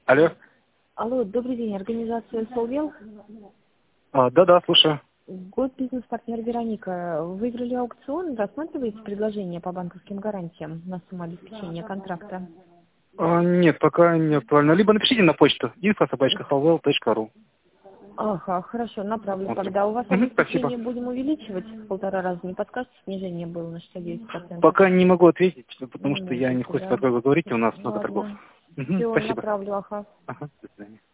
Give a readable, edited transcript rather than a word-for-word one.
Алло. Алло, добрый день, организация Солвел. Да, слушаю. Год бизнес-партнер Вероника. Выиграли аукцион, рассматриваете предложение по банковским гарантиям на сумму обеспечения контракта? Нет, пока не актуально. Либо напишите на почту info@solvel.ru. Ага, хорошо, направлю. Вот. Когда у вас Спасибо. обеспечение будем увеличивать в 1,5 раза, не подскажете, снижение было на 69%? Пока не могу ответить, потому Не что я не в можете, курсе, да? какой вы говорите, у нас много торгов. Ладно. Все, Спасибо. направлю, ага. Ага, до свидания.